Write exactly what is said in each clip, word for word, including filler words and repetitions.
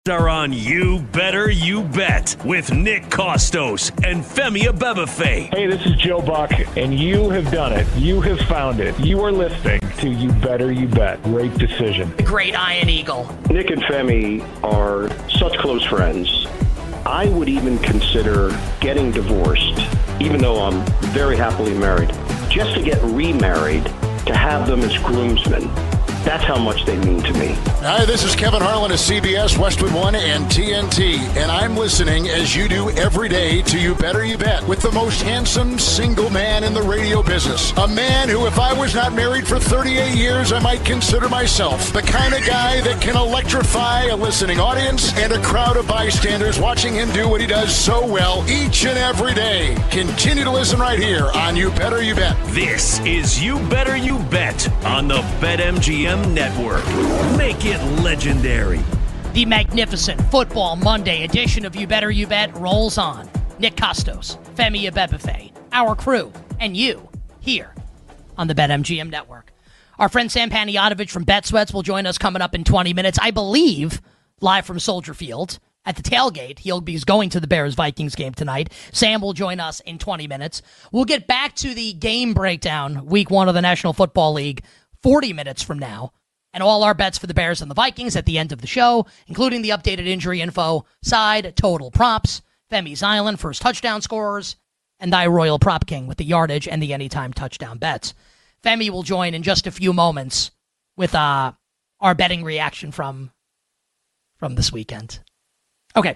Are on You Better You Bet with Nick Kostos and Femi Abebefe. Hey, this is Joe Buck, and you have done it. You have found it. You are listening to You Better You Bet. Great decision. The great Iron Eagle. Nick and Femi are such close friends. I would even consider getting divorced, even though I'm very happily married, just to get remarried, to have them as groomsmen. That's how much they mean to me. Hi, this is Kevin Harlan of C B S, Westwood One, and T N T, and I'm listening, as you do every day, to You Better You Bet, with the most handsome single man in the radio business. A man who, if I was not married for thirty-eight years, I might consider myself the kind of guy that can electrify a listening audience and a crowd of bystanders watching him do what he does so well each and every day. Continue to listen right here on You Better You Bet. This is You Better You Bet on the BetMGM Network. Make it legendary. The magnificent Football Monday edition of You Better You Bet rolls on. Nick Kostos, Femi Abebefe, our crew, and you here on the BetMGM Network. Our friend Sam Panayotovich from BetSweats will join us coming up in twenty minutes, I believe, live from Soldier Field at the tailgate. He'll be going to the Bears-Vikings game tonight. Sam will join us in twenty minutes. We'll get back to the game breakdown, week one of the National Football League, forty minutes from now, and all our bets for the Bears and the Vikings at the end of the show, including the updated injury info, side, total props, Femi's Island, first touchdown scorers, and thy Royal Prop King with the yardage and the anytime touchdown bets. Femi will join in just a few moments with uh, our betting reaction from, from this weekend. Okay,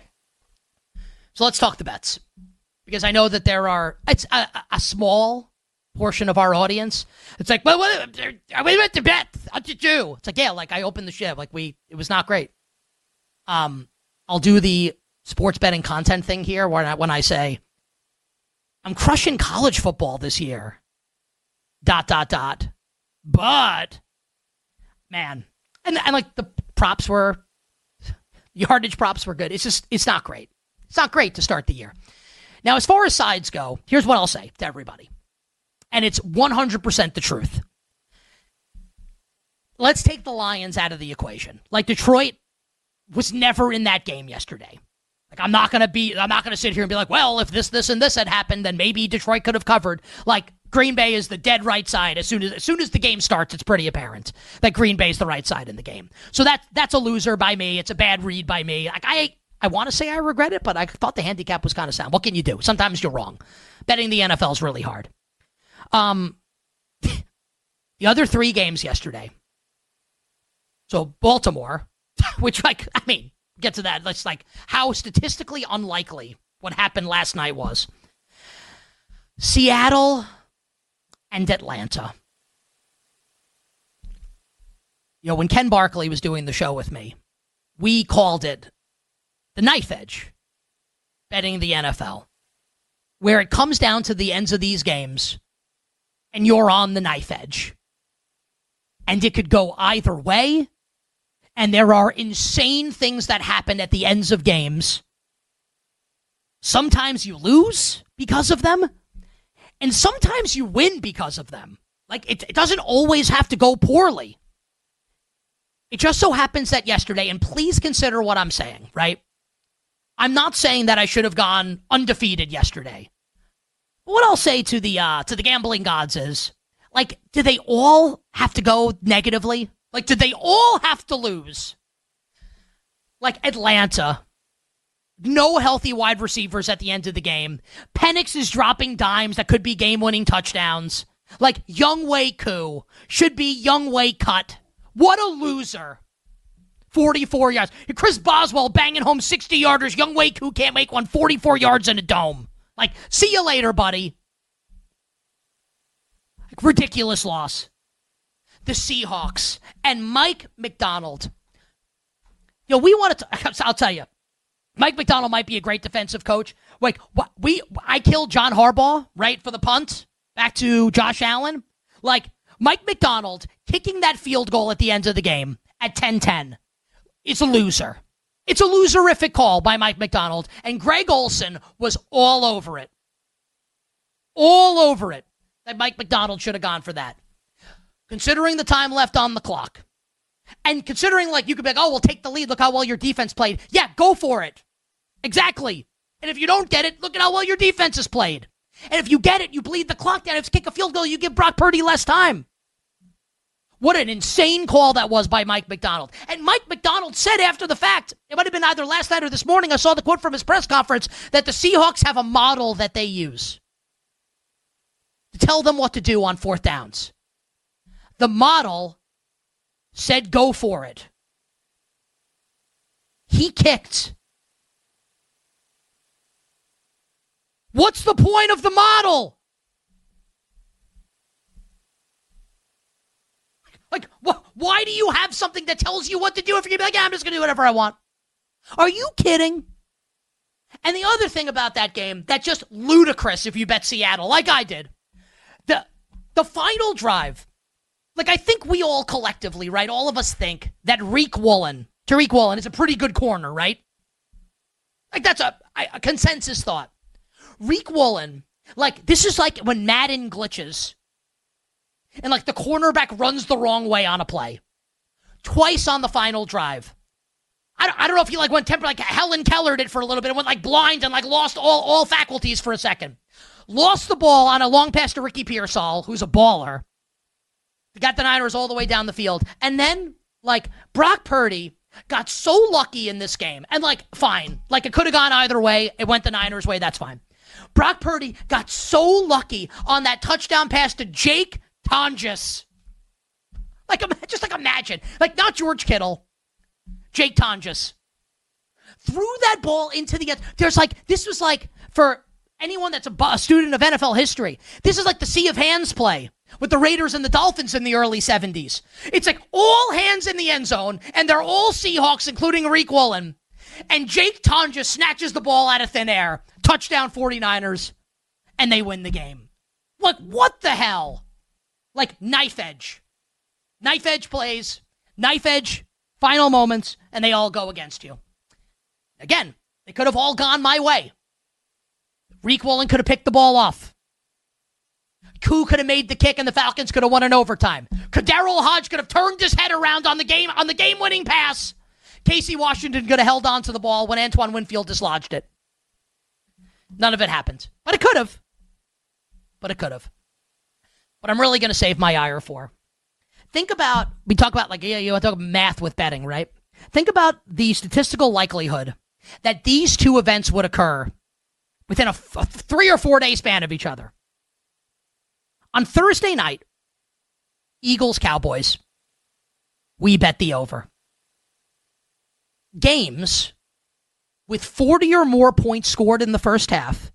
so let's talk the bets, because I know that there are, it's a, a small portion of our audience. It's like, well, what, we went to bet. How'd you do? It's like, yeah, like I opened the ship. Like we, it was not great. Um, I'll do the sports betting content thing here where I, when I say I'm crushing college football this year, dot, dot, dot. But, man, and, and like the props were, yardage props were good. It's just, it's not great. It's not great to start the year. Now, as far as sides go, here's what I'll say to everybody. And it's one hundred percent the truth. Let's take the Lions out of the equation. Like, Detroit was never in that game yesterday. Like, I'm not going to be, I'm not going to sit here and be like, well, if this, this, and this had happened, then maybe Detroit could have covered. Like, Green Bay is the dead right side. As soon as, as soon as the game starts, it's pretty apparent that Green Bay is the right side in the game. So that, that's a loser by me. It's a bad read by me. Like, I, I want to say I regret it, but I thought the handicap was kind of sound. What can you do? Sometimes you're wrong. Betting the N F L is really hard. Um, the other three games yesterday. So Baltimore, which, like, I mean, get to that. Let's like how statistically unlikely what happened last night was. Seattle and Atlanta. You know, when Ken Barkley was doing the show with me, we called it the knife edge, betting the N F L, where it comes down to the ends of these games and you're on the knife edge. And it could go either way. And there are insane things that happen at the ends of games. Sometimes you lose because of them. And sometimes you win because of them. Like, it, it doesn't always have to go poorly. It just so happens that yesterday, and please consider what I'm saying, right? I'm not saying that I should have gone undefeated yesterday. What I'll say to the uh, to the gambling gods is, like, do they all have to go negatively? Like, did they all have to lose? Like Atlanta, no healthy wide receivers at the end of the game. Penix is dropping dimes that could be game-winning touchdowns. Like, Younghoe Koo should be Younghoe Cut. What a loser. forty-four yards. Chris Boswell banging home sixty-yarders. Younghoe Koo can't make one forty-four yards in a dome. Like, see you later, buddy. Like, ridiculous loss. The Seahawks and Mike Macdonald. You know, we want to, I'll tell you, Mike Macdonald might be a great defensive coach. Like, what, we, I killed John Harbaugh, right, for the punt, back to Josh Allen. Like, Mike Macdonald kicking that field goal at the end of the game at ten ten. It's a loser. It's a loserific call by Mike Macdonald, and Greg Olsen was all over it. All over it. That Mike Macdonald should have gone for that. Considering the time left on the clock, And considering, like, you could be like, oh, we'll take the lead. Look how well your defense played. Yeah, go for it. Exactly. And if you don't get it, look at how well your defense has played. And if you get it, you bleed the clock down. If you kick a field goal, you give Brock Purdy less time. What an insane call that was by Mike Macdonald. And Mike Macdonald said after the fact, it might have been either last night or this morning, I saw the quote from his press conference, that the Seahawks have a model that they use to tell them what to do on fourth downs. The model said go for it. He kicked. What's the point of the model? Like, wh- why do you have something that tells you what to do if you're going to be like, yeah, I'm just going to do whatever I want? Are you kidding? And the other thing about that game, that's just ludicrous if you bet Seattle, like I did. The, the final drive, like I think we all collectively, right, all of us think that Reek Woolen, Tariq Woolen is a pretty good corner, right? Like that's a, a consensus thought. Reek Woolen, like this is like when Madden glitches and like the cornerback runs the wrong way on a play. Twice on the final drive. I don't, I don't know if he like went temper, like Helen Keller did for a little bit and went like blind and like lost all, all faculties for a second. Lost the ball on a long pass to Ricky Pearsall, who's a baller. Got the Niners all the way down the field. And then, like, Brock Purdy got so lucky in this game. And, like, fine. Like, it could have gone either way. It went the Niners' way. That's fine. Brock Purdy got so lucky on that touchdown pass to Jake Tonjes. Like, just like imagine. Like, not George Kittle. Jake Tonjes. Threw that ball into the end. There's, like, this was, like, for anyone that's a, a student of N F L history, this is like the Sea of Hands play with the Raiders and the Dolphins in the early seventies. It's like all hands in the end zone, and they're all Seahawks, including Reek Woolen. And Jake Tonjes snatches the ball out of thin air. Touchdown 49ers, and they win the game. Like, what the hell? Like, knife edge. Knife edge plays, knife edge, final moments, and they all go against you. Again, they could have all gone my way. Reek Woolen could have picked the ball off. Koo could have made the kick and the Falcons could have won in overtime. Daryl Hodge could have turned his head around on the game on the game-winning pass. Casey Washington could have held on to the ball when Antoine Winfield dislodged it. None of it happened. But it could have. But it could have. What I'm really going to save my ire for. Think about, we talk about like, yeah, you want to talk about math with betting, right? Think about the statistical likelihood that these two events would occur within a, a three or four day span of each other. On Thursday night, Eagles-Cowboys, we bet the over. Games with forty or more points scored in the first half,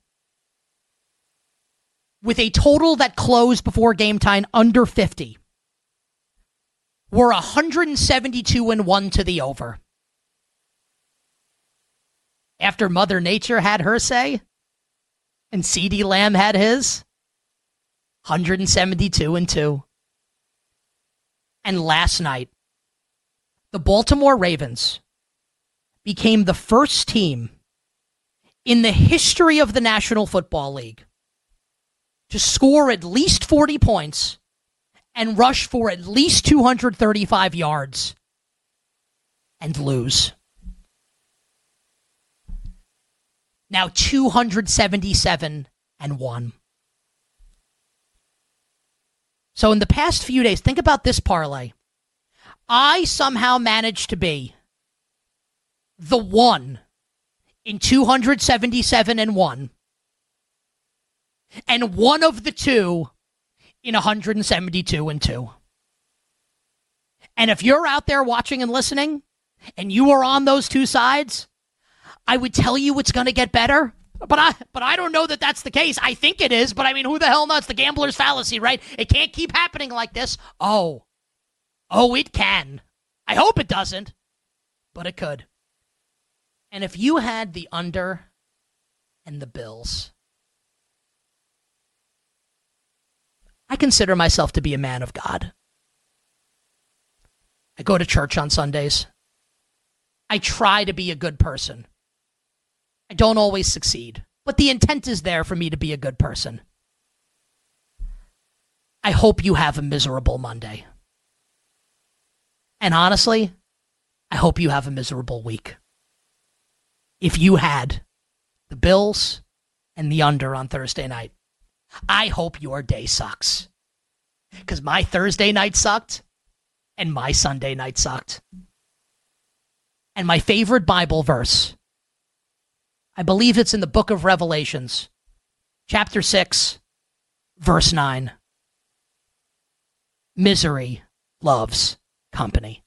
with a total that closed before game time under fifty, were one hundred seventy-two and one to the over. After Mother Nature had her say, and CeeDee Lamb had his, one hundred seventy-two and two. And last night, the Baltimore Ravens became the first team in the history of the National Football League to score at least forty points and rush for at least two hundred thirty-five yards and lose. Now two hundred seventy-seven and one. So in the past few days, think about this parlay. I somehow managed to be the one in two hundred seventy-seven and one, and one of the two in one hundred seventy-two and two. And if you're out there watching and listening, and you are on those two sides, I would tell you it's going to get better. But I but I don't know that that's the case. I think it is, but I mean, who the hell knows? The gambler's fallacy, right? It can't keep happening like this. Oh. Oh, it can. I hope it doesn't, but it could. And if you had the under and the Bills, I consider myself to be a man of God. I go to church on Sundays. I try to be a good person. I don't always succeed, but the intent is there for me to be a good person. I hope you have a miserable Monday. And honestly, I hope you have a miserable week. If you had the Bills and the under on Thursday night, I hope your day sucks. Because my Thursday night sucked, and my Sunday night sucked. And my favorite Bible verse, I believe it's in the book of Revelations, chapter six, verse nine. Misery loves company.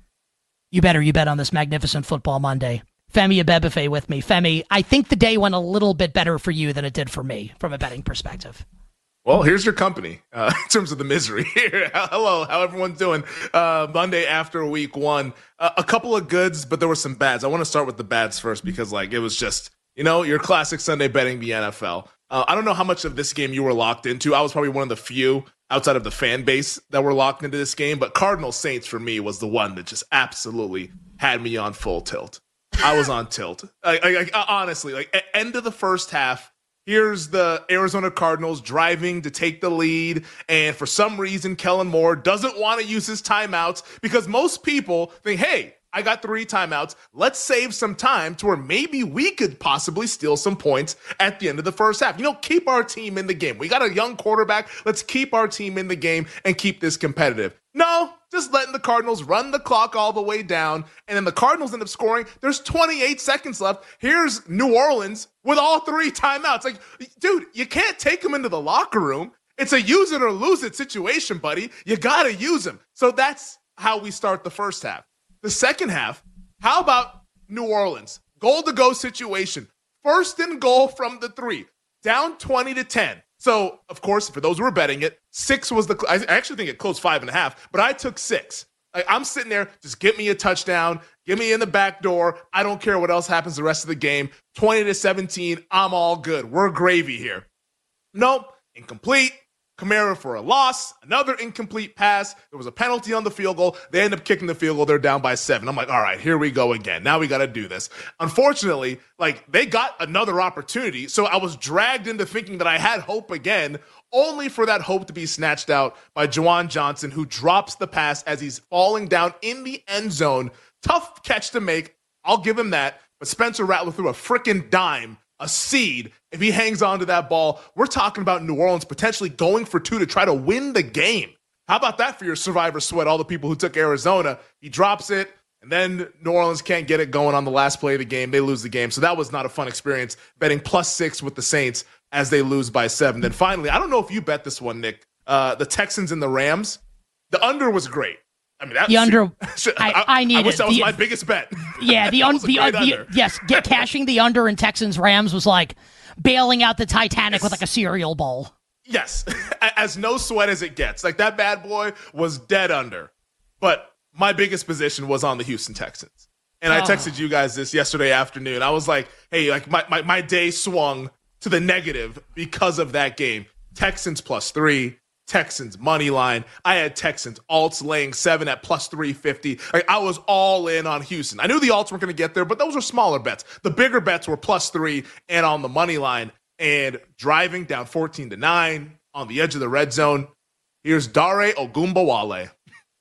You better, you bet on this magnificent football Monday. Femi Abebefe with me. Femi, I think the day went a little bit better for you than it did for me from a betting perspective. Well, here's your company uh, in terms of the misery here. Hello, how everyone's doing? Uh, Monday after week one. Uh, a couple of goods, but there were some bads. I want to start with the bads first because, like, it was just, you know, your classic Sunday betting the N F L. Uh, I don't know how much of this game you were locked into. I was probably one of the few outside of the fan base that were locked into this game, but Cardinals Saints for me was the one that just absolutely had me on full tilt. I was on tilt. Like, like, like, honestly, like at end of the first half, here's the Arizona Cardinals driving to take the lead, and for some reason, Kellen Moore doesn't want to use his timeouts because most people think, hey, I got three timeouts. Let's save some time to where maybe we could possibly steal some points at the end of the first half. You know, keep our team in the game. We got a young quarterback. Let's keep our team in the game and keep this competitive. No, just letting the Cardinals run the clock all the way down, and then the Cardinals end up scoring. There's twenty-eight seconds left. Here's New Orleans with all three timeouts. Like, dude, you can't take them into the locker room. It's a use it or lose it situation, buddy. You got to use them. So that's how we start the first half. The second half, how about New Orleans? Goal to go situation. First and goal from the three. Down twenty to ten. So, of course, for those who were betting it, six was the, I actually think it closed five and a half, but I took six. Like, I'm sitting there, just get me a touchdown, get me in the back door. I don't care what else happens the rest of the game. twenty to seventeen, I'm all good. We're gravy here. Nope, incomplete. Kamara for a loss, another incomplete pass. There was a penalty on the field goal. They end up kicking the field goal. They're down by seven. I'm like, all right, here we go again. Now we got to do this. Unfortunately, like, they got another opportunity. So I was dragged into thinking that I had hope again, only for that hope to be snatched out by Juwan Johnson, who drops the pass as he's falling down in the end zone. Tough catch to make. I'll give him that. But Spencer Rattler threw a freaking dime, a seed. If he hangs on to that ball, we're talking about New Orleans potentially going for two to try to win the game. How about that for your survivor sweat, all the people who took Arizona? He drops it, and then New Orleans can't get it going on the last play of the game. They lose the game. So that was not a fun experience, betting plus six with the Saints as they lose by seven. Then finally, I don't know if you bet this one, Nick, uh, the Texans and the Rams. The under was great. I mean, that's, the under, I, I, I need I wish it. that was the, my biggest bet. Yeah, the, un, the, uh, the yes, get cashing the under in Texans Rams was like bailing out the Titanic yes. with like a cereal bowl. Yes, as no sweat as it gets. Like, that bad boy was dead under. But my biggest position was on the Houston Texans. And I texted oh. you guys this yesterday afternoon. I was like, hey, like my, my, my day swung to the negative because of that game. Texans plus three. Texans money line. I had Texans alts laying seven at plus three fifty. Like, I was all in on Houston. I knew the alts weren't going to get there, but those were smaller bets. The bigger bets were plus three and on the money line. And driving down fourteen to nine on the edge of the red zone. Here's Dare Ogunbowale.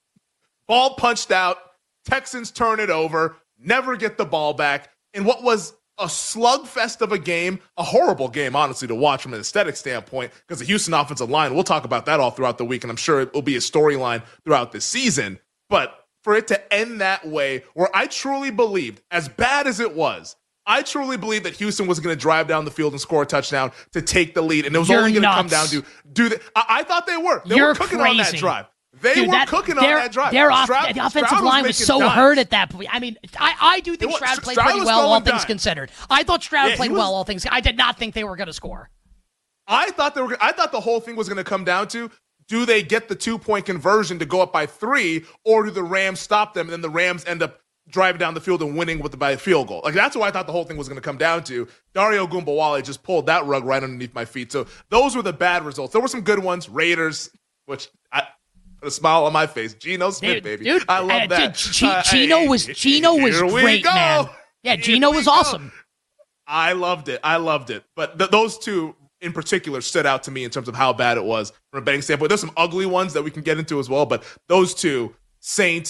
Ball punched out. Texans turn it over. Never get the ball back. In what was a slugfest of a game, a horrible game, honestly, to watch from an aesthetic standpoint, because the Houston offensive line, we'll talk about that all throughout the week, and I'm sure it will be a storyline throughout the season. But for it to end that way, where I truly believed, as bad as it was, I truly believed that Houston was going to drive down the field and score a touchdown to take the lead, and it was You're only going to nuts. come down to do that. I-, I thought they were. They You're were cooking crazy. on that drive. They Dude, were that, cooking on their, that drive. Their off, Stroud, the offensive Stroud line was, was so dimes. hurt at that point. I mean, I, I do think was, Stroud played Stroud pretty well, all things dimes. considered. I thought Stroud yeah, played was, well, all things. I did not think they were going to score. I thought they were. I thought the whole thing was going to come down to: do they get the two-point conversion to go up by three, or do the Rams stop them, and then the Rams end up driving down the field and winning with the by a field goal? Like, that's what I thought the whole thing was going to come down to. Dario Ogunbowale just pulled that rug right underneath my feet. So those were the bad results. There were some good ones. Raiders, which I. Put a smile on my face. Geno Smith, dude, baby. Dude, I love uh, that. G- uh, Geno was Geno was great, go. man. Yeah, Here Geno was go. awesome. I loved it. I loved it. But th- those two in particular stood out to me in terms of how bad it was from a betting standpoint. There's some ugly ones that we can get into as well, but those two, Saints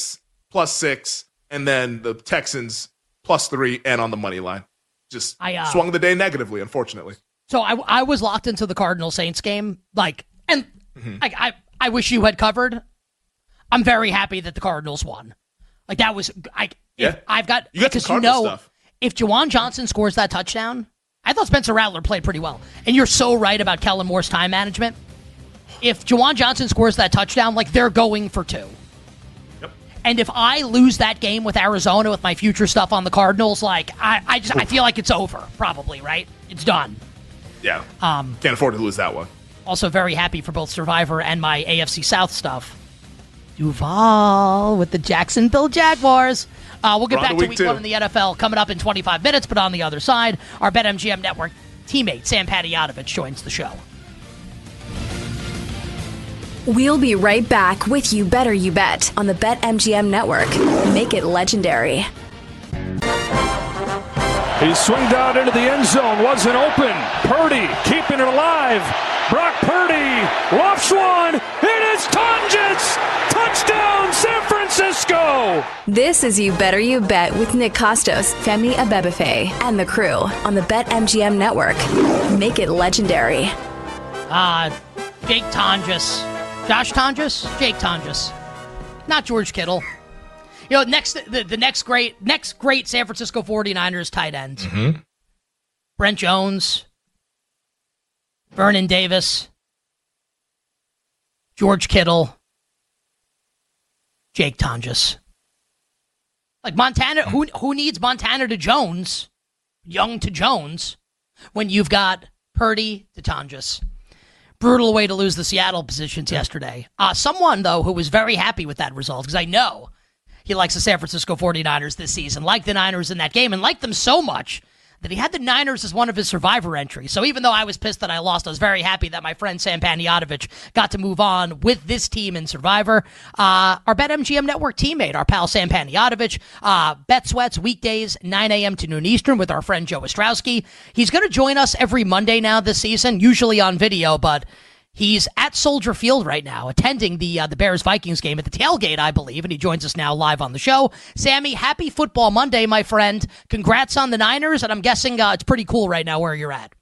plus six, and then the Texans plus three and on the money line. Just I, uh, swung the day negatively, unfortunately. So I, I was locked into the Cardinal Saints game, like, and Mm-hmm. I, I I wish you had covered. I'm very happy that the Cardinals won. Like that was I. Yeah, I've got you got some because you Cardinal know stuff. If Juwan Johnson scores that touchdown, I thought Spencer Rattler played pretty well. And you're so right about Kellen Moore's time management. If Juwan Johnson scores that touchdown, like they're going for two. Yep. And if I lose that game with Arizona with my future stuff on the Cardinals, like I, I just I feel like it's over. Probably right. It's done. Yeah. Um, Can't afford to lose that one. Also very happy for both Survivor and my A F C South stuff. Duval with the Jacksonville Jaguars. Uh, we'll get We're on back to to week week two. one in the N F L coming up in twenty-five minutes, but on the other side, our BetMGM Network teammate Sam Panayotovich joins the show. We'll be right back with You Better You Bet on the BetMGM Network. Make it legendary. He swinged out into the end zone, wasn't open. Purdy keeping it alive. Brock Purdy lofts one. It is Tonjes. Touchdown, San Francisco. This is You Better You Bet with Nick Costos, Femi Abebefe, and the crew on the BetMGM Network. Make it legendary. Uh, Jake Tonjes. Josh Tonjes? Jake Tonjes. Not George Kittle. You know, next the, the next great next great San Francisco forty-niners tight end. Mm-hmm. Brent Jones. Vernon Davis. George Kittle. Jake Tonjes. Like Montana, who who needs Montana to Jones, Young to Jones, when you've got Purdy to Tonjes? Brutal way to lose the Seattle positions yesterday. Uh, someone, though, who was very happy with that result, because I know he likes the San Francisco forty-niners this season, liked the Niners in that game, and liked them so much that he had the Niners as one of his Survivor entries. So even though I was pissed that I lost, I was very happy that my friend Sam Panayotovich got to move on with this team in Survivor. Uh, our BetMGM Network teammate, our pal Sam Panayotovich, uh, Bet Sweats weekdays, nine a.m. to noon Eastern with our friend Joe Ostrowski. He's going to join us every Monday now this season, usually on video, but he's at Soldier Field right now, attending the uh, the Bears-Vikings game at the tailgate, I believe, and he joins us now live on the show. Sammy, happy Football Monday, my friend. Congrats on the Niners, and I'm guessing uh, it's pretty cool right now where you're at.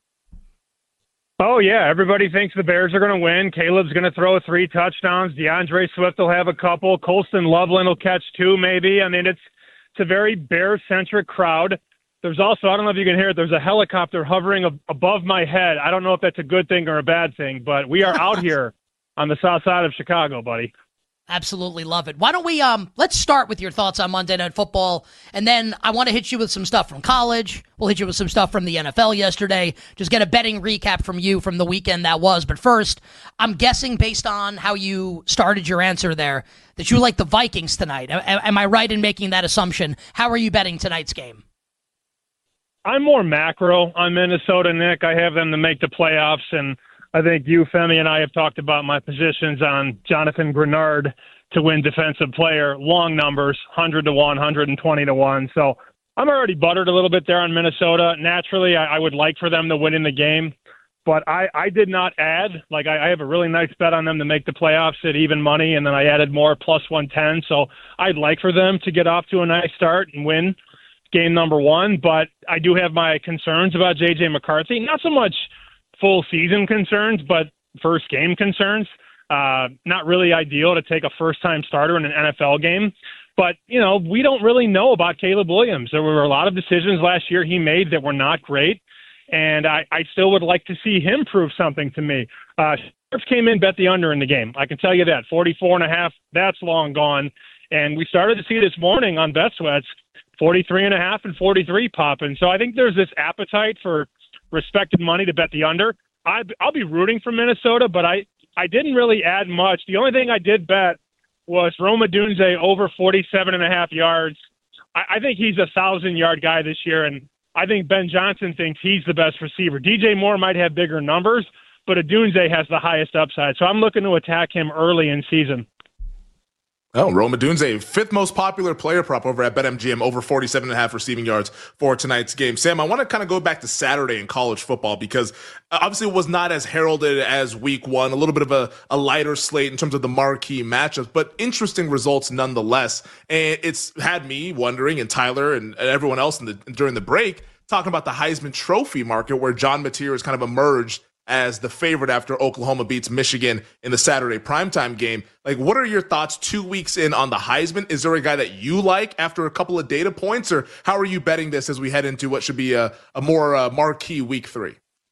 Oh, yeah. Everybody thinks the Bears are going to win. Caleb's going to throw three touchdowns. DeAndre Swift will have a couple. Colston Loveland will catch two, maybe. I mean, it's it's a very Bears-centric crowd. There's also, I don't know if you can hear it, there's a helicopter hovering ab- above my head. I don't know if that's a good thing or a bad thing, but we are out here on the south side of Chicago, buddy. Absolutely love it. Why don't we, um, let's start with your thoughts on Monday Night Football, and then I want to hit you with some stuff from college. We'll hit you with some stuff from the N F L yesterday. Just get a betting recap from you from the weekend that was. But first, I'm guessing based on how you started your answer there, that you like the Vikings tonight. A- am I right in making that assumption? How are you betting tonight's game? I'm more macro on Minnesota, Nick. I have them to make the playoffs, and I think you, Femi, and I have talked about my positions on Jonathan Grenard to win defensive player, long numbers, one hundred to one, one hundred twenty to one. So I'm already buttered a little bit there on Minnesota. Naturally, I, I would like for them to win in the game, but I, I did not add. Like, I, I have a really nice bet on them to make the playoffs at even money, and then I added more plus one ten. So I'd like for them to get off to a nice start and win game number one, but I do have my concerns about J J McCarthy. Not so much full season concerns, but first game concerns. Uh, not really ideal to take a first time starter in an N F L game. But, you know, we don't really know about Caleb Williams. There were a lot of decisions last year he made that were not great. And I, I still would like to see him prove something to me. Uh, Sheriff came in, bet the under in the game. I can tell you that. forty-four and a half, that's long gone. And we started to see this morning on Bet Sweats, forty-three and a half and forty-three popping. So I think there's this appetite for respected money to bet the under. I, I'll be rooting for Minnesota, but I, I didn't really add much. The only thing I did bet was Rome Odunze over forty-seven and a half yards. I, I think he's a thousand-yard guy this year, and I think Ben Johnson thinks he's the best receiver. D J Moore might have bigger numbers, but Odunze has the highest upside. So I'm looking to attack him early in season. Oh, Rome Odunze, fifth most popular player prop over at BetMGM, over forty-seven and a half receiving yards for tonight's game. Sam, I want to kind of go back to Saturday in college football because obviously it was not as heralded as week one, a little bit of a, a lighter slate in terms of the marquee matchups, but interesting results nonetheless. And it's had me wondering, and Tyler and everyone else in the, during the break, talking about the Heisman Trophy market where John Mateer has kind of emerged as the favorite after Oklahoma beats Michigan in the Saturday primetime game. Like, what are your thoughts two weeks in on the Heisman? Is there a guy that you like after a couple of data points, or how are you betting this as we head into what should be a, a more uh, marquee week three?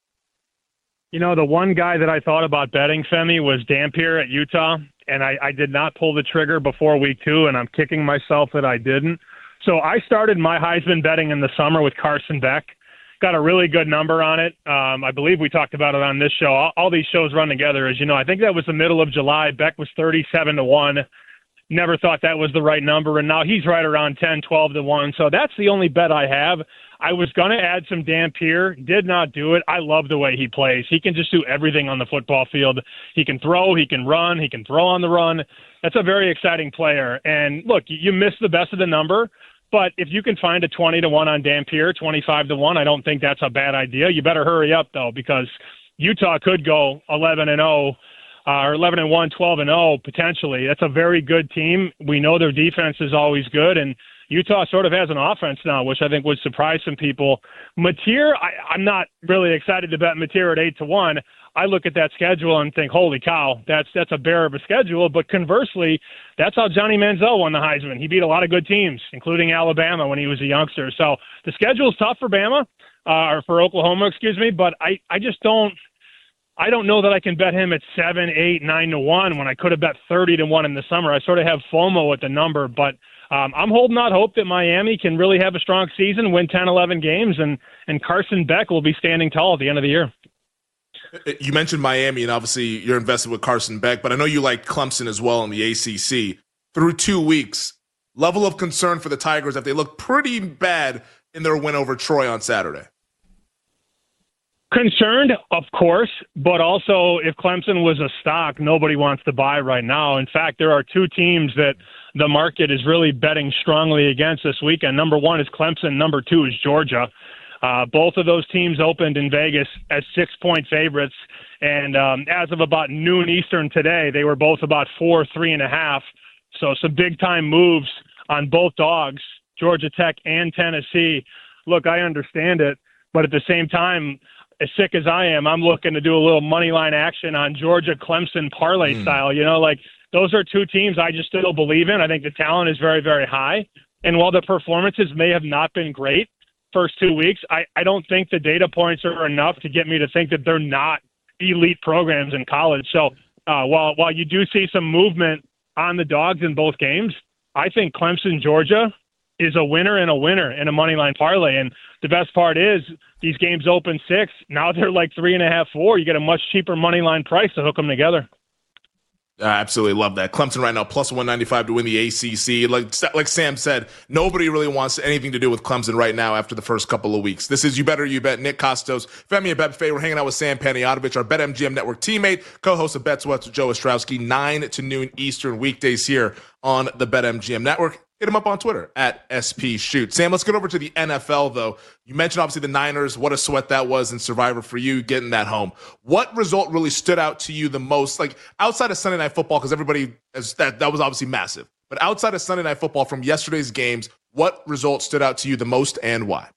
You know, the one guy that I thought about betting, Femi, was Dampier at Utah, and I, I did not pull the trigger before week two, and I'm kicking myself that I didn't. So I started my Heisman betting in the summer with Carson Beck. Got a really good number on it. Um, I believe we talked about it on this show. All, all these shows run together, as you know. I think that was the middle of July. Beck was thirty-seven to one. Never thought that was the right number, and now he's right around ten, twelve to one. So that's the only bet I have. I was going to add some Dampier. Did not do it. I love the way he plays. He can just do everything on the football field. He can throw. He can run. He can throw on the run. That's a very exciting player. And, look, you missed the best of the number. But if you can find a twenty to one on Dampier, twenty-five to one, I don't think that's a bad idea. You better hurry up, though, because Utah could go eleven and oh, uh, or eleven and one, twelve and oh, potentially. That's a very good team. We know their defense is always good, and Utah sort of has an offense now, which I think would surprise some people. Mateer, I, I'm not really excited to bet Mateer at eight to one. I look at that schedule and think, holy cow, that's that's a bear of a schedule. But conversely, that's how Johnny Manziel won the Heisman. He beat a lot of good teams, including Alabama when he was a youngster. So the schedule is tough for Bama, uh, or for Oklahoma, excuse me. But I, I just don't I don't know that I can bet him at seven, eight, nine to one when I could have bet thirty to one in the summer. I sort of have FOMO at the number, but um, I'm holding out hope that Miami can really have a strong season, win ten, eleven games, and and Carson Beck will be standing tall at the end of the year. You mentioned Miami, and obviously you're invested with Carson Beck, but I know you like Clemson as well in the A C C. Through two weeks, level of concern for the Tigers that they look pretty bad in their win over Troy on Saturday. Concerned, of course, but also if Clemson was a stock, nobody wants to buy right now. In fact, there are two teams that the market is really betting strongly against this weekend. Number one is Clemson. Number two is Georgia. Uh, both of those teams opened in Vegas as six-point favorites, and um, as of about noon Eastern today, they were both about four, three and a half. So some big-time moves on both dogs, Georgia Tech and Tennessee. Look, I understand it, but at the same time, as sick as I am, I'm looking to do a little money line action on Georgia Clemson parlay mm. style. You know, like those are two teams I just still believe in. I think the talent is very, very high, and while the performances may have not been great first two weeks, I, I don't think the data points are enough to get me to think that they're not elite programs in college. So uh, while while you do see some movement on the dogs in both games, I think Clemson, Georgia is a winner and a winner in a money line parlay. And the best part is these games open six. Now they're like three and a half, four. You get a much cheaper money line price to hook them together. I absolutely love that. Clemson right now, plus one ninety-five to win the A C C. Like like Sam said, nobody really wants anything to do with Clemson right now after the first couple of weeks. This is You Better You Bet. Nick Kostos, Femi Abebefe. We're hanging out with Sam Panayotovich, our BetMGM Network teammate, co-host of Bet Sweats with Joe Ostrowski, nine to noon Eastern weekdays here on the BetMGM Network. Hit him up on Twitter at S P Shoot. Sam, let's get over to the N F L, though. You mentioned, obviously, the Niners. What a sweat that was in Survivor for you getting that home. What result really stood out to you the most? Like, outside of Sunday Night Football, because everybody, has, that, that was obviously massive. But outside of Sunday Night Football from yesterday's games, what result stood out to you the most and why?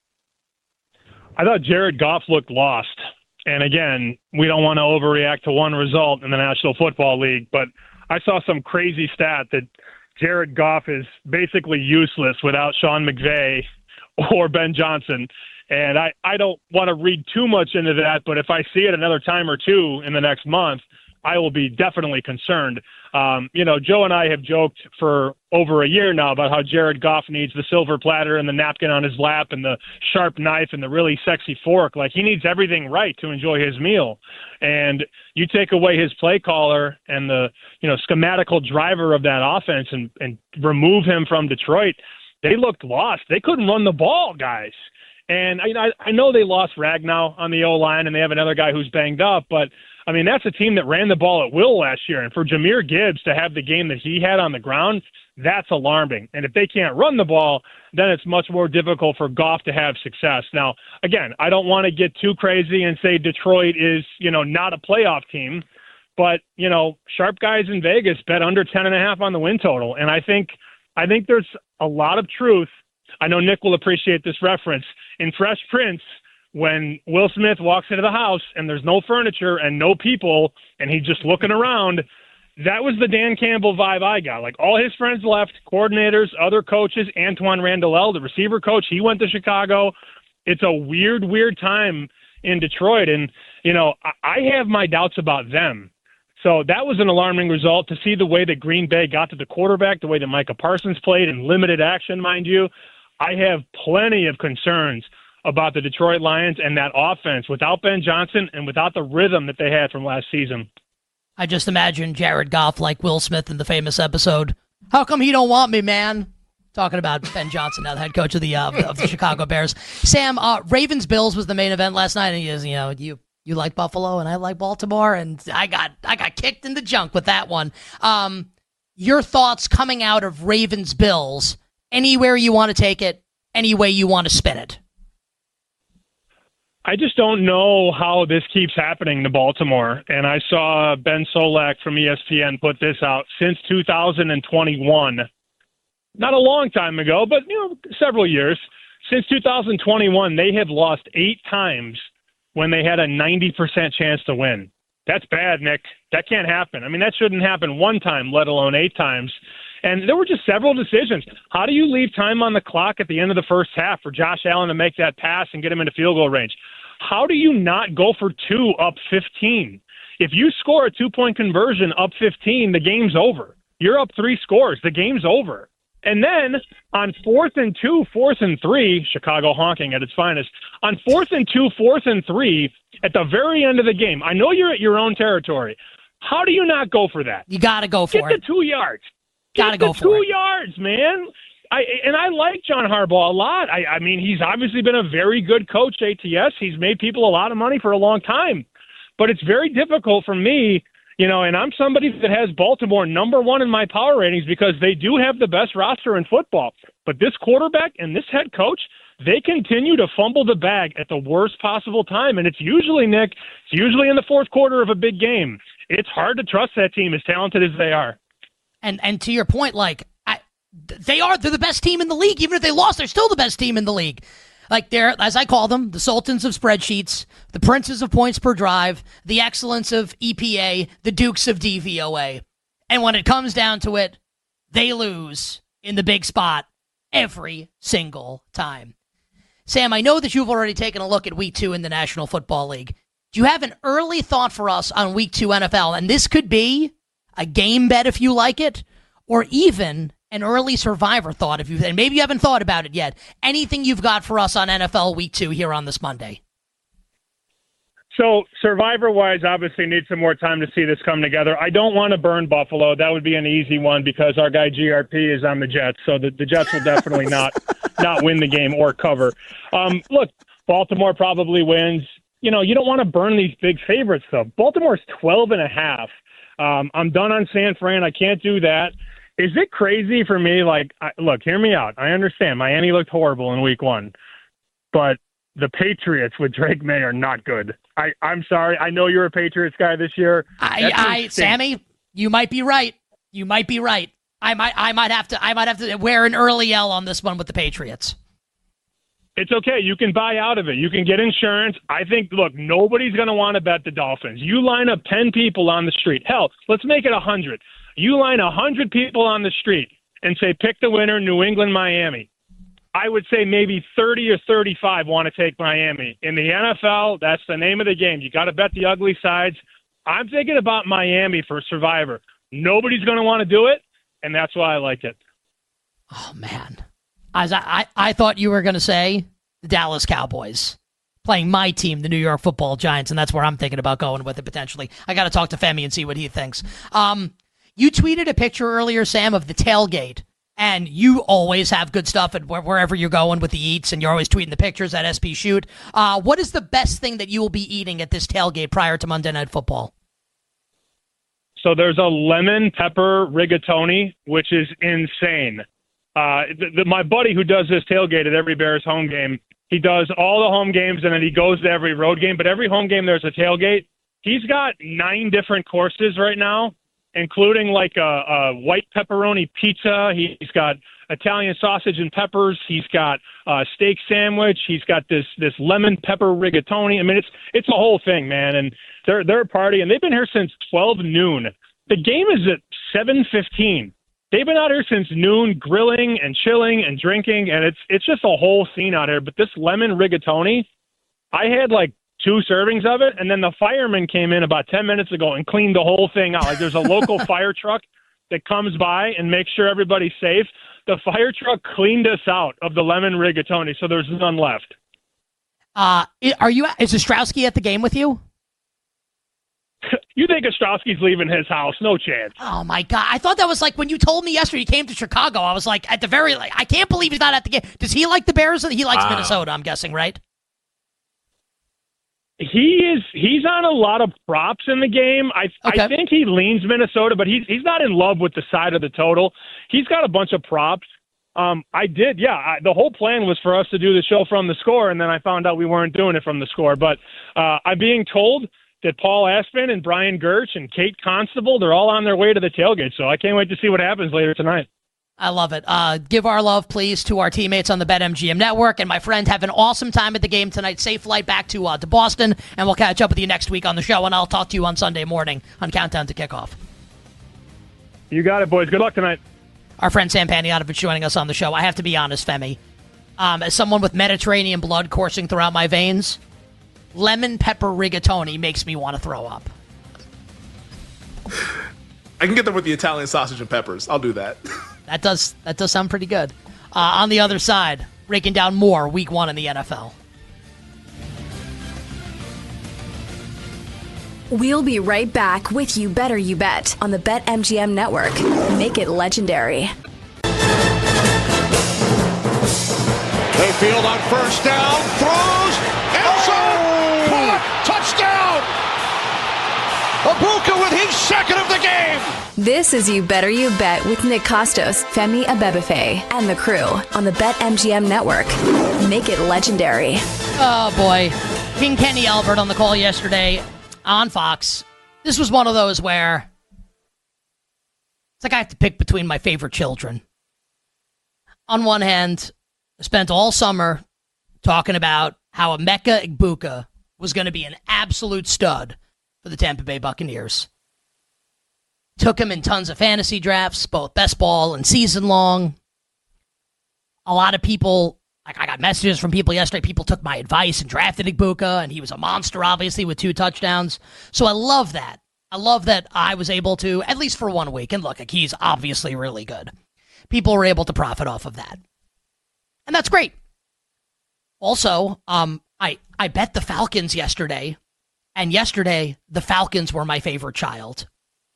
I thought Jared Goff looked lost. And, again, we don't want to overreact to one result in the National Football League, but I saw some crazy stat that Jared Goff is basically useless without Sean McVay or Ben Johnson. And I, I don't want to read too much into that, but if I see it another time or two in the next month, I will be definitely concerned. Um, you know, Joe and I have joked for over a year now about how Jared Goff needs the silver platter and the napkin on his lap and the sharp knife and the really sexy fork. Like, he needs everything right to enjoy his meal. And you take away his play caller and the, you know, schematical driver of that offense and, and remove him from Detroit, they looked lost. They couldn't run the ball, guys. And I, I know they lost Ragnow on the O-line, and they have another guy who's banged up, but I mean, that's a team that ran the ball at will last year. And for Jahmyr Gibbs to have the game that he had on the ground, that's alarming. And if they can't run the ball, then it's much more difficult for Goff to have success. Now, again, I don't want to get too crazy and say Detroit is, you know, not a playoff team. But, you know, sharp guys in Vegas bet under ten and a half on the win total. And I think I think there's a lot of truth. I know Nick will appreciate this reference. In Fresh Prince, when Will Smith walks into the house and there's no furniture and no people and he's just looking around, that was the Dan Campbell vibe I got. Like, all his friends left, coordinators, other coaches. Antoine Randall, the receiver coach, he went to Chicago. It's a weird, weird time in Detroit. And, you know, I have my doubts about them. So that was an alarming result. To see the way that Green Bay got to the quarterback, the way that Micah Parsons played in limited action, mind you, I have plenty of concerns about the Detroit Lions and that offense without Ben Johnson and without the rhythm that they had from last season. I just imagine Jared Goff like Will Smith in the famous episode, "How come he don't want me, man?" Talking about Ben Johnson, now the head coach of the uh, of the Chicago Bears. Sam, uh, Ravens-Bills was the main event last night, and he is, you know, you you like Buffalo and I like Baltimore, and I got I got kicked in the junk with that one. Um, your thoughts coming out of Ravens-Bills, anywhere you want to take it, any way you want to spin it. I just don't know how this keeps happening to Baltimore. And I saw Ben Solak from E S P N put this out. Since two thousand twenty-one, not a long time ago, but you know, several years, since two thousand twenty-one, they have lost eight times when they had a ninety percent chance to win. That's bad, Nick. That can't happen. I mean, that shouldn't happen one time, let alone eight times. And there were just several decisions. How do you leave time on the clock at the end of the first half for Josh Allen to make that pass and get him into field goal range? How do you not go for two up fifteen? If you score a two-point conversion up fifteen, the game's over. You're up three scores. The game's over. And then on fourth and two, fourth and three, Chicago honking at its finest, on fourth and two, fourth and three, at the very end of the game, I know you're at your own territory. How do you not go for that? You got to go for Get it. Get the two yards. Got to go the for two it. yards, man. I, and I like John Harbaugh a lot. I, I mean, he's obviously been a very good coach, A T S. He's made people a lot of money for a long time. But it's very difficult for me, you know, and I'm somebody that has Baltimore number one in my power ratings because they do have the best roster in football. But this quarterback and this head coach, they continue to fumble the bag at the worst possible time. And it's usually, Nick, it's usually in the fourth quarter of a big game. It's hard to trust that team as talented as they are. And and to your point, like, I, they are, they're the best team in the league. Even if they lost, they're still the best team in the league. Like, they're, as I call them, the sultans of spreadsheets, the princes of points per drive, the excellence of E P A, the dukes of D V O A. And when it comes down to it, they lose in the big spot every single time. Sam, I know that you've already taken a look at week two in the National Football League. Do you have an early thought for us on week two N F L? And this could be a game bet if you like it, or even an early survivor thought if you, and maybe you haven't thought about it yet. Anything you've got for us on N F L week two here on this Monday? So survivor-wise, obviously need some more time to see this come together. I don't want to burn Buffalo. That would be an easy one because our guy G R P is on the Jets, so the, the Jets will definitely not not win the game or cover. Um, look, Baltimore probably wins. You know, you don't want to burn these big favorites, though. Baltimore's twelve and a half. Um, I'm done on San Fran. I can't do that. Is it crazy for me? Like, I, look, hear me out. I understand Miami looked horrible in week one, but the Patriots with Drake May are not good. I, I'm sorry. I know you're a Patriots guy this year. I, I Sammy, you might be right. You might be right. I might, I might have to, I might have to wear an early L on this one with the Patriots. It's okay. You can buy out of it. You can get insurance. I think, look, nobody's going to want to bet the Dolphins. You line up ten people on the street. Hell, let's make it one hundred. You line one hundred people on the street and say, pick the winner, New England, Miami. I would say maybe thirty or thirty-five want to take Miami. In the N F L, that's the name of the game. You got to bet the ugly sides. I'm thinking about Miami for Survivor. Nobody's going to want to do it, and that's why I like it. Oh, man. As I, I, I thought you were going to say the Dallas Cowboys playing my team, the New York Football Giants, and that's where I'm thinking about going with it potentially. I got to talk to Femi and see what he thinks. Um, you tweeted a picture earlier, Sam, of the tailgate And you always have good stuff at wherever you're going with the eats, and you're always tweeting the pictures at S P Shoot. Uh, what is the best thing that you will be eating at this tailgate prior to Monday Night Football? So there's a lemon pepper rigatoni, which is insane. Uh, the, the, my buddy who does this tailgate at every Bears home game, he does all the home games, and then he goes to every road game. But every home game there's a tailgate. He's got nine different courses right now, including like a, a white pepperoni pizza. He's got Italian sausage and peppers. He's got a steak sandwich. He's got this this lemon pepper rigatoni. I mean, it's it's a whole thing, man. And they're they're a party, and they've been here since twelve noon. The game is at seven fifteen. They've been out here since noon, grilling and chilling and drinking, and it's it's just a whole scene out here. But this lemon rigatoni, I had like two servings of it, and then the fireman came in about ten minutes ago and cleaned the whole thing out. Like, there's a local fire truck that comes by and makes sure everybody's safe. The fire truck cleaned us out of the lemon rigatoni, so there's none left. Uh, are you? Is Ostrowski at the game with you? You think Ostrowski's leaving his house? No chance. Oh, my God. I thought that was like when you told me yesterday he came to Chicago. I was like, at the very, like, I can't believe he's not at the game. Does he like the Bears? He likes wow. Minnesota, I'm guessing, right? He is. He's on a lot of props in the game. I, okay. I think he leans Minnesota, but he's he's not in love with the side of the total. He's got a bunch of props. Um, I did, yeah. I, the whole plan was for us to do the show from the score, and then I found out we weren't doing it from the score. But uh, I'm being told that Paul Aspen and Brian Gertz and Kate Constable, they're all on their way to the tailgate. So I can't wait to see what happens later tonight. I love it. Uh, give our love, please, to our teammates on the BetMGM Network. And my friend, have an awesome time at the game tonight. Safe flight back to uh, to Boston, and we'll catch up with you next week on the show, and I'll talk to you on Sunday morning on Countdown to Kickoff. You got it, boys. Good luck tonight. Our friend Sam Panayotovich joining us on the show. I have to be honest, Femi. Um, as someone with Mediterranean blood coursing throughout my veins, lemon pepper rigatoni makes me want to throw up. I can get them with the Italian sausage and peppers. I'll do that. That does that does sound pretty good. Uh, on the other side, breaking down more week one in the N F L. We'll be right back with You Better You Bet on the BetMGM Network. Make it legendary. Mayfield on first down, throws, end zone, caught, touchdown! Ibuka with his second of the game. This is You Better You Bet with Nick Costos, Femi Abebefe, and the crew on the BetMGM Network. Make it legendary. Oh, boy. King Kenny Albert on the call yesterday on Fox. This was one of those where it's like I have to pick between my favorite children. On one hand, I spent all summer talking about how Emeka Egbuka was going to be an absolute stud for the Tampa Bay Buccaneers. Took him in tons of fantasy drafts, both best ball and season long. A lot of people, like I got messages from people yesterday, people took my advice and drafted Egbuka, and he was a monster, obviously, with two touchdowns. So I love that. I love that I was able to, at least for one week, and look, like, he's obviously really good. People were able to profit off of that. And that's great. Also, um, I, I bet the Falcons yesterday, and yesterday, the Falcons were my favorite child.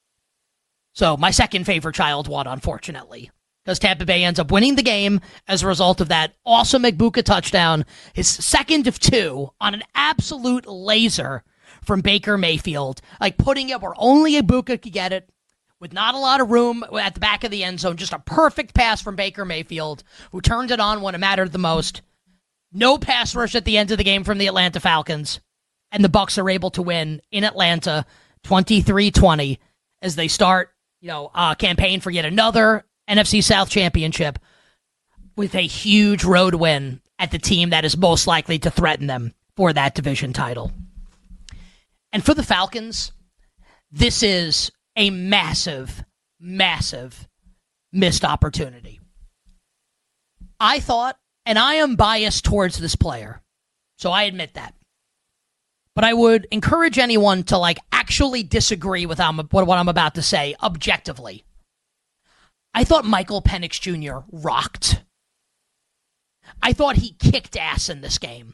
So my second favorite child won, unfortunately, because Tampa Bay ends up winning the game as a result of that awesome Egbuka touchdown, his second of two on an absolute laser from Baker Mayfield, like putting it where only Egbuka could get it, with not a lot of room at the back of the end zone, just a perfect pass from Baker Mayfield, who turned it on when it mattered the most. No pass rush at the end of the game from the Atlanta Falcons, and the Bucs are able to win in Atlanta twenty-three twenty as they start, you know, uh, campaign for yet another N F C South championship with a huge road win at the team that is most likely to threaten them for that division title. And for the Falcons, this is a massive, massive missed opportunity. I thought, and I am biased towards this player, so I admit that, but I would encourage anyone to like actually disagree with what I'm about to say objectively. I thought Michael Penix Junior rocked. I thought he kicked ass in this game.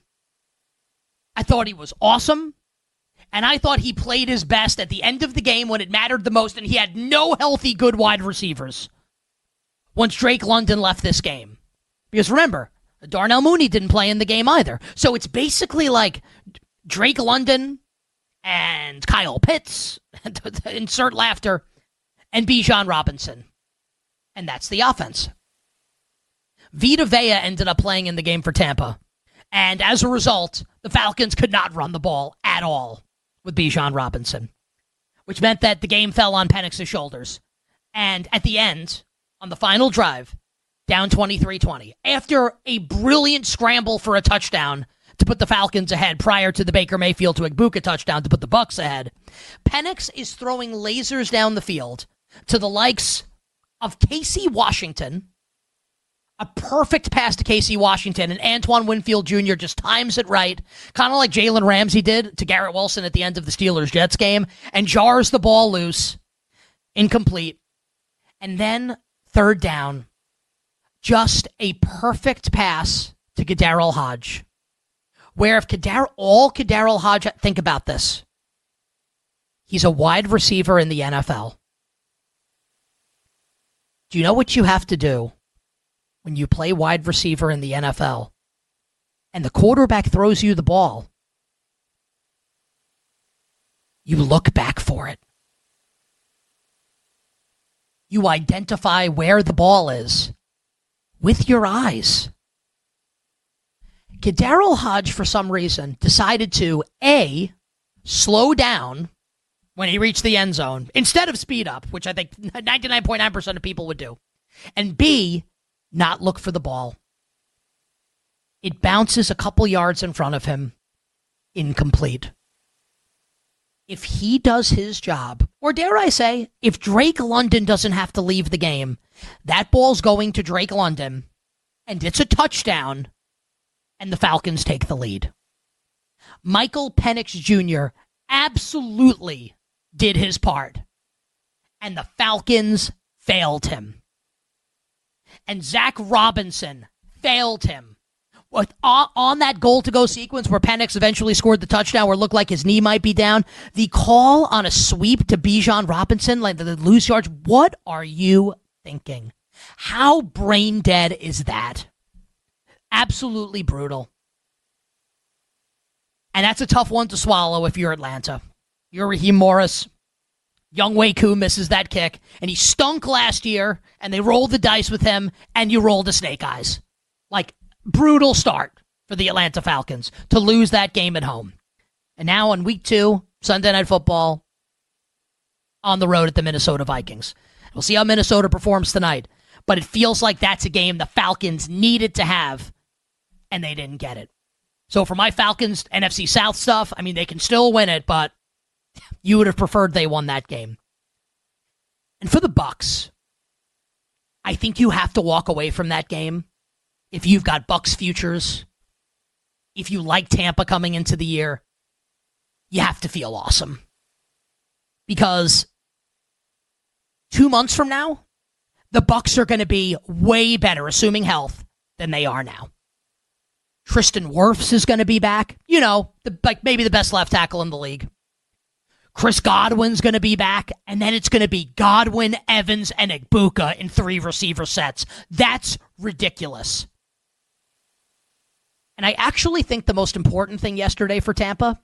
I thought he was awesome. And I thought he played his best at the end of the game when it mattered the most, and he had no healthy good wide receivers. once Drake London left this game. Because remember, Darnell Mooney didn't play in the game either. So it's basically like Drake London and Kyle Pitts, insert laughter, and Bijan Robinson. And that's the offense. Vita Vea ended up playing in the game for Tampa. And as a result, the Falcons could not run the ball at all with Bijan Robinson, which meant that the game fell on Penix's shoulders. And at the end, on the final drive, down twenty-three twenty, after a brilliant scramble for a touchdown to put the Falcons ahead prior to the Baker Mayfield to Egbuka touchdown to put the Bucs ahead, Penix is throwing lasers down the field to the likes of Casey Washington, a perfect pass to Casey Washington, and Antoine Winfield Junior just times it right, kind of like Jalen Ramsey did to Garrett Wilson at the end of the Steelers-Jets game, and jars the ball loose, incomplete. And then, third down, just a perfect pass to KhaDarel Hodge, where if KhaDarel, all KhaDarel Hodge, think about this, he's a wide receiver in the N F L. Do you know what you have to do when you play wide receiver in the N F L and the quarterback throws you the ball? You look back for it. You identify where the ball is with your eyes. KhaDarel Hodge, for some reason, decided to, A, slow down when he reached the end zone instead of speed up, which I think ninety-nine point nine percent of people would do, and B, not look for the ball. It bounces a couple yards in front of him, incomplete. If he does his job, or dare I say, if Drake London doesn't have to leave the game, that ball's going to Drake London, and it's a touchdown, and the Falcons take the lead. Michael Penix Junior absolutely did his part, and the Falcons failed him. And Zach Robinson failed him. With, on, on that goal-to-go sequence where Penix eventually scored the touchdown where it looked like his knee might be down, the call on a sweep to Bijan Robinson, like the, the loose yards, what are you thinking? How brain dead is that? Absolutely brutal. And that's a tough one to swallow if you're Atlanta. You're Raheem Morris. Younghoe Koo misses that kick, and he stunk last year, and they rolled the dice with him, and you rolled the snake eyes. Like, brutal start for the Atlanta Falcons to lose that game at home. And now on week two, Sunday Night Football, on the road at the Minnesota Vikings. We'll see how Minnesota performs tonight, but it feels like that's a game the Falcons needed to have, and they didn't get it. So for my Falcons N F C South stuff, I mean, they can still win it, but you would have preferred they won that game. And for the Bucs, I think you have to walk away from that game if you've got Bucs futures, if you like Tampa coming into the year. You have to feel awesome. Because two months from now, the Bucs are going to be way better, assuming health, than they are now. Tristan Wirfs is going to be back. You know, the, like maybe the best left tackle in the league. Chris Godwin's going to be back, and then it's going to be Godwin, Evans, and Egbuka in three receiver sets. That's ridiculous. And I actually think the most important thing yesterday for Tampa,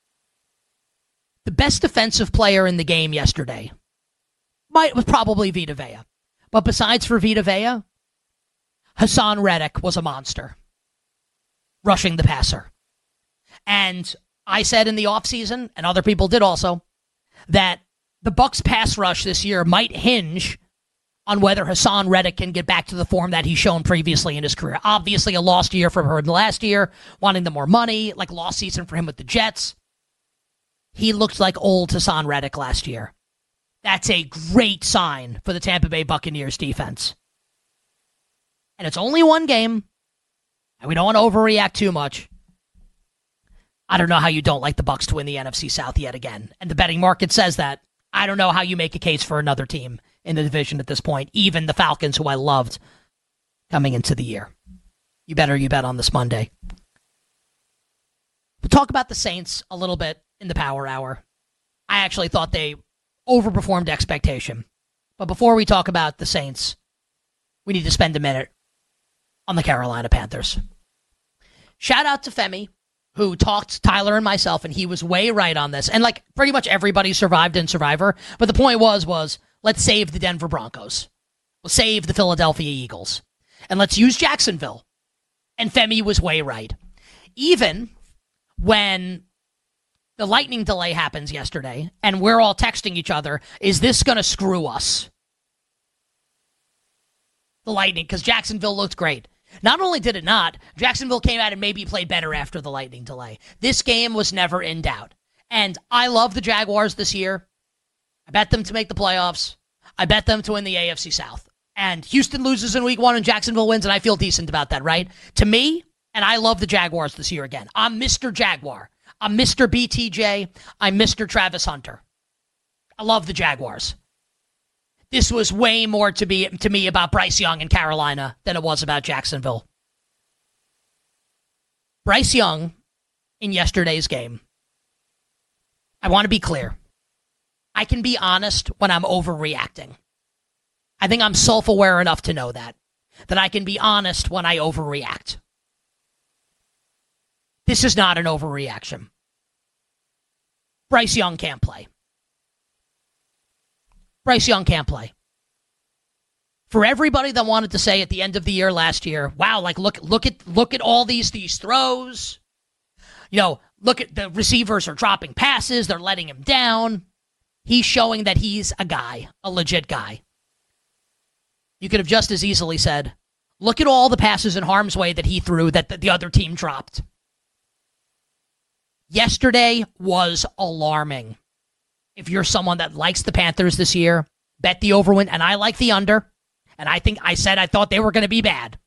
the best defensive player in the game yesterday might was probably Vita Vea. But besides for Vita Vea, Hassan Reddick was a monster, rushing the passer. And I said in the offseason, and other people did also, that the Bucs pass rush this year might hinge on whether Hassan Reddick can get back to the form that he's shown previously in his career. Obviously a lost year for him last year, wanting the more money, like lost season for him with the Jets. He looked like old Hassan Reddick last year. That's a great sign for the Tampa Bay Buccaneers defense. And it's only one game, and we don't want to overreact too much. I don't know how you don't like the Bucs to win the N F C South yet again. And the betting market says that. I don't know how you make a case for another team in the division at this point, even the Falcons, who I loved coming into the year. You better you bet on this Monday. We'll talk about the Saints a little bit in the Power Hour. I actually thought they overperformed expectation. But before we talk about the Saints, we need to spend a minute on the Carolina Panthers. Shout out to Femi, who talked to Tyler and myself, and he was way right on this. And like pretty much everybody survived in Survivor. But the point was, was let's save the Denver Broncos. We'll save the Philadelphia Eagles. And let's use Jacksonville. And Femi was way right. Even when the lightning delay happens yesterday, and we're all texting each other, is this going to screw us? The lightning, because Jacksonville looked great. Not only did it not, Jacksonville came out and maybe played better after the lightning delay. This game was never in doubt. And I love the Jaguars this year. I bet them to make the playoffs. I bet them to win the A F C South. And Houston loses in week one and Jacksonville wins, and I feel decent about that, right? To me, and I love the Jaguars this year again. I'm Mister Jaguar. I'm Mister B T J. I'm Mister Travis Hunter. I love the Jaguars. This was way more to be to me about Bryce Young and Carolina than it was about Jacksonville. Bryce Young in yesterday's game. I want to be clear. I can be honest when I'm overreacting. I think I'm self-aware enough to know that. That I can be honest when I overreact. This is not an overreaction. Bryce Young can't play. Bryce Young can't play. For everybody that wanted to say at the end of the year last year, wow, like look look at look at all these these throws. You know, look at the receivers are dropping passes, they're letting him down. He's showing that he's a guy, a legit guy. You could have just as easily said, look at all the passes in harm's way that he threw that the other team dropped. Yesterday was alarming. If you're someone that likes the Panthers this year, bet the over win, and I like the under, and I think I said I thought they were going to be bad.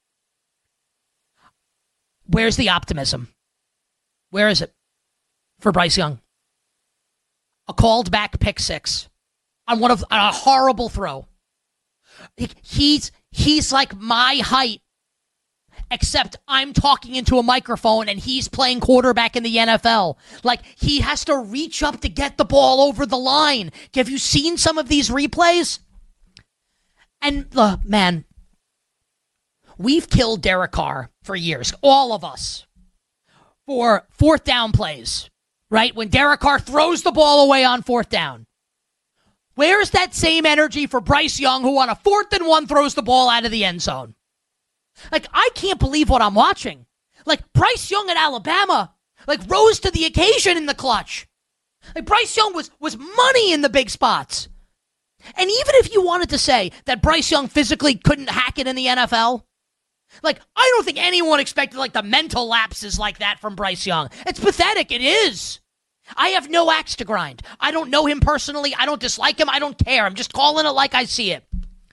Where's the optimism? Where is it for Bryce Young? A called back pick six on one of a horrible throw. He's he's like my height, except I'm talking into a microphone and he's playing quarterback in the N F L. Like, he has to reach up to get the ball over the line. Have you seen some of these replays? And, uh, man, we've killed Derek Carr for years, all of us, for fourth down plays, right? When Derek Carr throws the ball away on fourth down. Where's that same energy for Bryce Young, who on a fourth and one throws the ball out of the end zone? Like, I can't believe what I'm watching. Like, Bryce Young at Alabama, like, rose to the occasion in the clutch. Like, Bryce Young was, was money in the big spots. And even if you wanted to say that Bryce Young physically couldn't hack it in the N F L, like, I don't think anyone expected, like, the mental lapses like that from Bryce Young. It's pathetic. It is. I have no axe to grind. I don't know him personally. I don't dislike him. I don't care. I'm just calling it like I see it.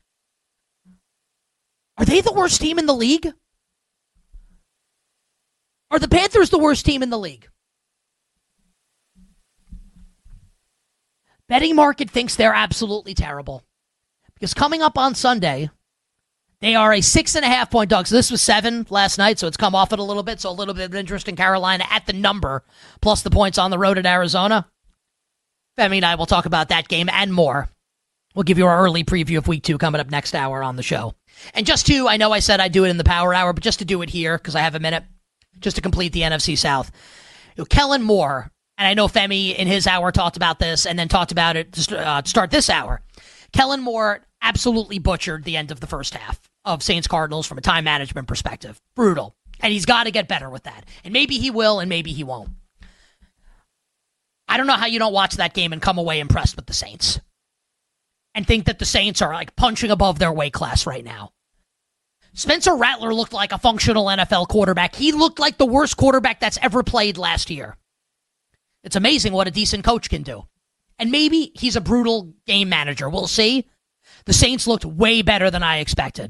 Are they the worst team in the league? Are the Panthers the worst team in the league? Betting market thinks they're absolutely terrible. Because coming up on Sunday, they are a six and a half point dog. So this was seven last night, so it's come off it a little bit. So a little bit of interest in Carolina at the number, plus the points on the road at Arizona. Femi and I will talk about that game and more. We'll give you our early preview of week two coming up next hour on the show. And just to, I know I said I'd do it in the power hour, but just to do it here, because I have a minute, just to complete the N F C South. You know, Kellen Moore, and I know Femi in his hour talked about this and then talked about it to uh, start this hour. Kellen Moore absolutely butchered the end of the first half of Saints Cardinals from a time management perspective. Brutal. And he's got to get better with that. And maybe he will, and maybe he won't. I don't know how you don't watch that game and come away impressed with the Saints and think that the Saints are like punching above their weight class right now. Spencer Rattler looked like a functional N F L quarterback. He looked like the worst quarterback that's ever played last year. It's amazing what a decent coach can do. And maybe he's a brutal game manager. We'll see. The Saints looked way better than I expected.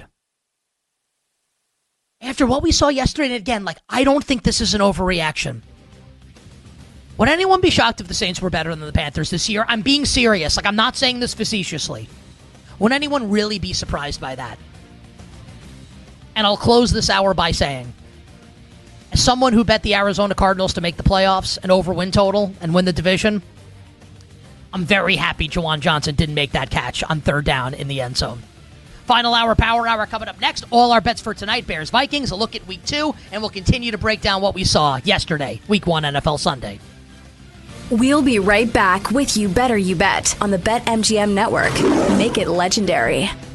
After what we saw yesterday, and again, like, I don't think this is an overreaction. Would anyone be shocked if the Saints were better than the Panthers this year? I'm being serious. Like, I'm not saying this facetiously. Would anyone really be surprised by that? And I'll close this hour by saying, as someone who bet the Arizona Cardinals to make the playoffs and over win total and win the division, I'm very happy Juwan Johnson didn't make that catch on third down in the end zone. Final hour, power hour coming up next. All our bets for tonight, Bears Vikings, a look at week two, and we'll continue to break down what we saw yesterday, week one N F L Sunday. We'll be right back with You Better You Bet on the BetMGM Network. Make it legendary.